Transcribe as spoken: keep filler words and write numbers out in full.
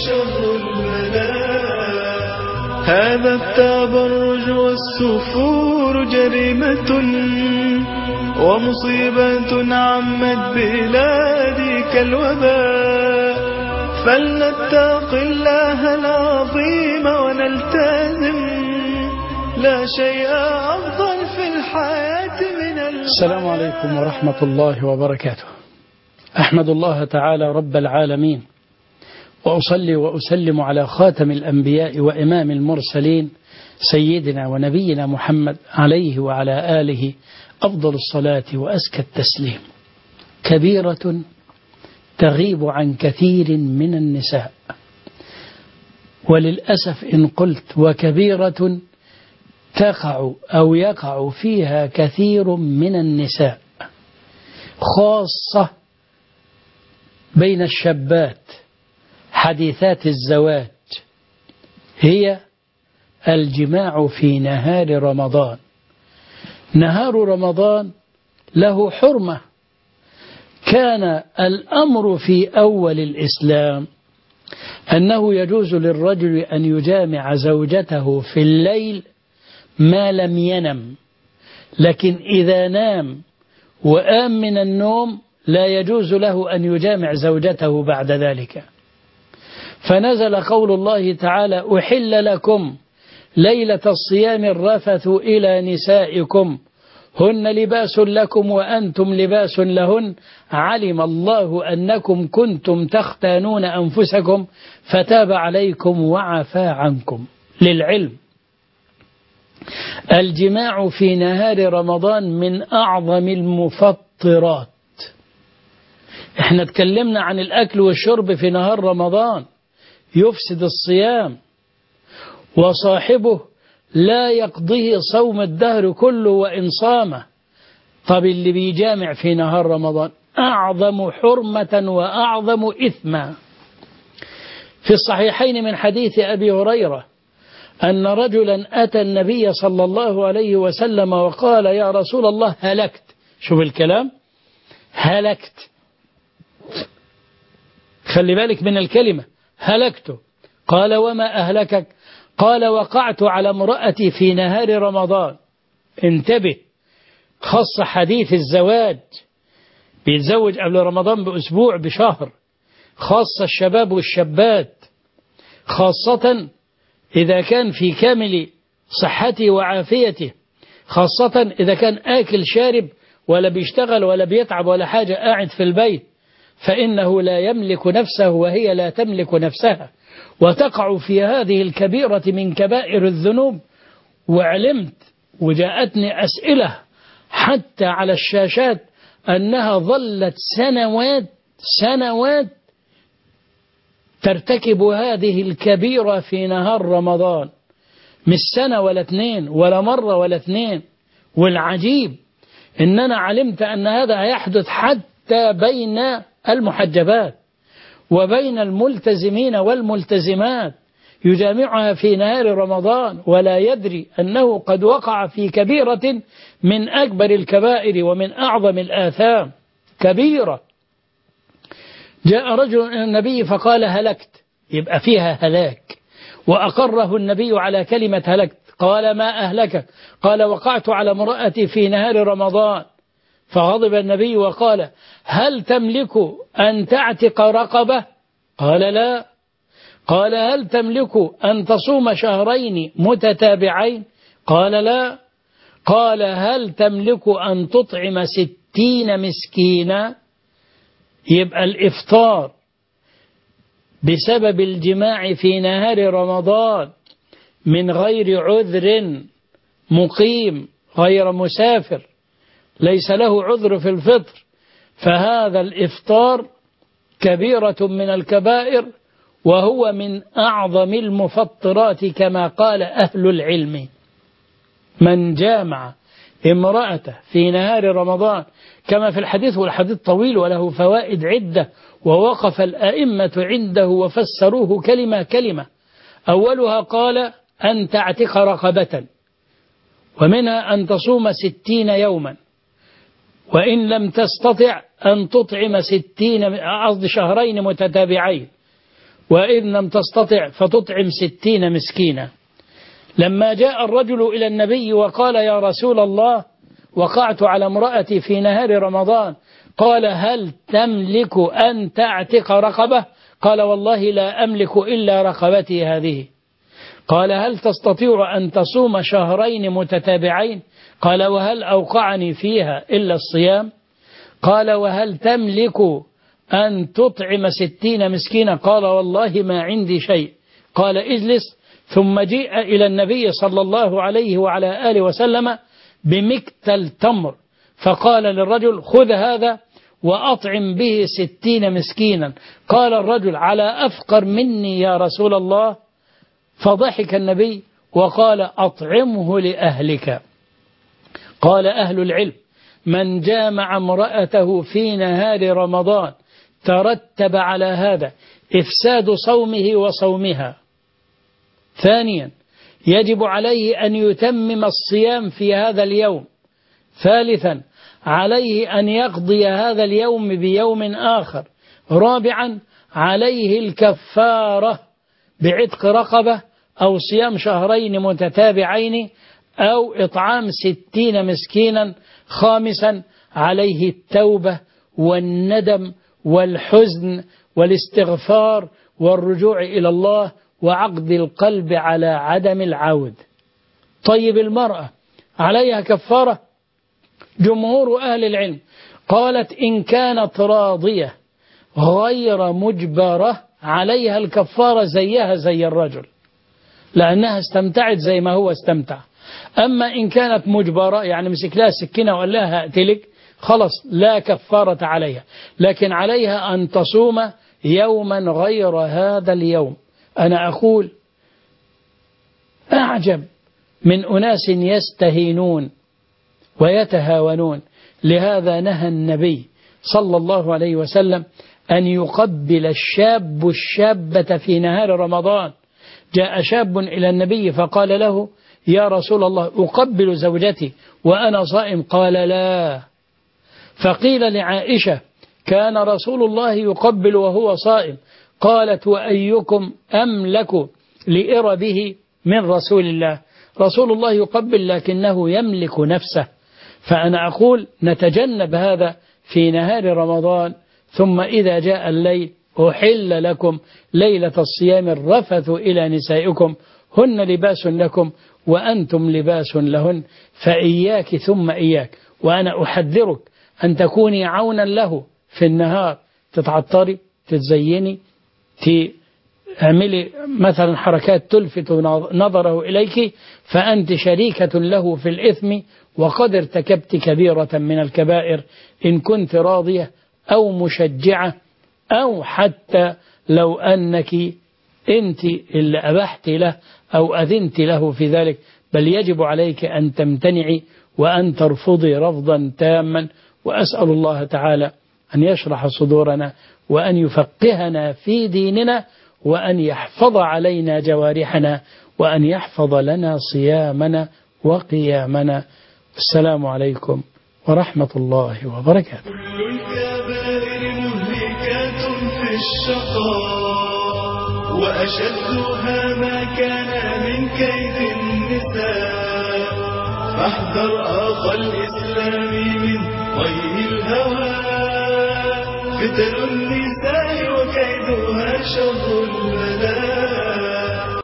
شر البلاء. هذا التبرج والسفور جريمة ومصيبة عمت بلادي كالوباء. فلنتق الله العظيم ونلتزم، لا شيء أفضل في الحياة من الحياة. السلام عليكم ورحمة الله وبركاته. أحمد الله تعالى رب العالمين، وأصلي وأسلم على خاتم الأنبياء وإمام المرسلين سيدنا ونبينا محمد عليه وعلى آله أفضل الصلاة وأزكى التسليم. كبيرة تغيب عن كثير من النساء، وللأسف إن قلت وكبيرة تقع أو يقع فيها كثير من النساء، خاصة بين الشابات حديثات الزواج، هي الجماع في نهار رمضان. نهار رمضان له حرمة. كان الأمر في أول الإسلام أنه يجوز للرجل أن يجامع زوجته في الليل ما لم ينم، لكن إذا نام وآم من النوم لا يجوز له أن يجامع زوجته بعد ذلك. فنزل قول الله تعالى: أحل لكم ليلة الصيام الرفث إلى نسائكم هن لباس لكم وأنتم لباس لهن علم الله أنكم كنتم تختانون أنفسكم فتاب عليكم وعفى عنكم. للعلم، الجماع في نهار رمضان من أعظم المفطرات. احنا تكلمنا عن الأكل والشرب في نهار رمضان يفسد الصيام، وصاحبه لا يقضيه صوم الدهر كله وإن صامه. طب اللي بيجامع في نهار رمضان أعظم حرمة وأعظم إثما. في الصحيحين من حديث أبي هريرة أن رجلا أتى النبي صلى الله عليه وسلم وقال: يا رسول الله هلكت. شوف الكلام، هلكت، خلي بالك من الكلمة، هلكت. قال: وما أهلكك؟ قال: وقعت على امرأتي في نهار رمضان. انتبه، خص حديث الزواج، بيتزوج قبل رمضان بأسبوع بشهر، خاص الشباب والشابات، خاصة إذا كان في كامل صحته وعافيته، خاصة إذا كان آكل شارب ولا بيشتغل ولا بيتعب ولا حاجة، قاعد في البيت، فإنه لا يملك نفسه وهي لا تملك نفسها، وتقع في هذه الكبيرة من كبائر الذنوب. وعلمت وجاءتني أسئلة حتى على الشاشات أنها ظلت سنوات سنوات ترتكب هذه الكبيرة في نهار رمضان، مش سنة ولا اثنين ولا مرة ولا اثنين. والعجيب أننا علمت أن هذا يحدث حتى بين المحجبات وبين الملتزمين والملتزمات، يجامعها في نهار رمضان ولا يدري أنه قد وقع في كبيرة من أكبر الكبائر ومن أعظم الآثام. كبيرة. جاء رجل إلى النبي فقال: هلكت، يبقى فيها هلاك، وأقره النبي على كلمة هلكت. قال: ما أهلكك؟ قال: وقعت على امرأتي في نهار رمضان. فغضب النبي وقال: هل تملك أن تعتق رقبة؟ قال: لا. قال: هل تملك أن تصوم شهرين متتابعين؟ قال: لا. قال: هل تملك أن تطعم ستين مسكينا؟ يبقى الإفطار بسبب الجماع في نهار رمضان من غير عذر، مقيم غير مسافر ليس له عذر في الفطر، فهذا الإفطار كبيرة من الكبائر، وهو من أعظم المفطرات كما قال أهل العلم. من جامع امرأته في نهار رمضان كما في الحديث، والحديث طويل وله فوائد عدة، ووقف الأئمة عنده وفسروه كلمة كلمة. أولها قال: أن تعتق رقبة، ومنها أن تصوم ستين يوما، وإن لم تستطع أن تطعم ستين قصد شهرين متتابعين. وإن لم تستطع فتطعم ستين مسكينا. لما جاء الرجل إلى النبي وقال يا رسول الله وقعت على امرأتي في نهار رمضان، قال هل تملك أن تعتق رقبة؟ قال والله لا أملك إلا رقبتي هذه. قال هل تستطيع أن تصوم شهرين متتابعين؟ قال وهل أوقعني فيها إلا الصيام؟ قال وهل تملك أن تطعم ستين مسكينا؟ قال والله ما عندي شيء. قال اجلس. ثم جيء إلى النبي صلى الله عليه وعلى آله وسلم بمكتل تمر، فقال للرجل خذ هذا وأطعم به ستين مسكينا. قال الرجل على أفقر مني يا رسول الله؟ فضحك النبي وقال أطعمه لأهلك. قال أهل العلم من جامع امرأته في نهار رمضان ترتب على هذا إفساد صومه وصومها. ثانيا يجب عليه أن يتمم الصيام في هذا اليوم. ثالثا عليه أن يقضي هذا اليوم بيوم آخر. رابعا عليه الكفارة بعتق رقبة أو صيام شهرين متتابعين أو إطعام ستين مسكينا. خامسا عليه التوبة والندم والحزن والاستغفار والرجوع إلى الله وعقد القلب على عدم العود. طيب المرأة عليها كفارة؟ جمهور أهل العلم قالت إن كانت راضية غير مجبرة عليها الكفارة زيها زي الرجل، لأنها استمتعت زي ما هو استمتع. أما إن كانت مجبرة يعني مسك لها سكينة وقال لها هقتلك، خلص لا كفارة عليها، لكن عليها أن تصوم يوما غير هذا اليوم. أنا أقول أعجب من أناس يستهينون ويتهاونون. لهذا نهى النبي صلى الله عليه وسلم أن يقبل الشاب الشابة في نهار رمضان. جاء شاب إلى النبي فقال له يا رسول الله أقبل زوجتي وأنا صائم؟ قال لا. فقيل لعائشة كان رسول الله يقبل وهو صائم. قالت وأيكم أملك لإربه من رسول الله؟ رسول الله يقبل لكنه يملك نفسه. فأنا أقول نتجنب هذا في نهار رمضان. ثم إذا جاء الليل أحل لكم ليلة الصيام الرفث إلى نسائكم هن لباس لكم وأنتم لباس لهن فإياك ثم إياك. وأنا أحذرك أن تكوني عونا له في النهار، تتعطري، تتزيني، تعملي مثلا حركات تلفت نظره إليك، فأنت شريكة له في الإثم وقد ارتكبت كبيرة من الكبائر إن كنت راضية أو مشجعة، أو حتى لو أنك أنت اللي أبحت له أو أذنت له في ذلك. بل يجب عليك أن تمتنعي وأن ترفضي رفضا تاما. وأسأل الله تعالى أن يشرح صدورنا وأن يفقهنا في ديننا وأن يحفظ علينا جوارحنا وأن يحفظ لنا صيامنا وقيامنا. السلام عليكم ورحمة الله وبركاته. كل الكبائر مهلكات في الشقاء وأشدها ما كان من كيد النساء. فاحذر أخا الإسلام من طي الهوى، فتن النساء وكيدها شر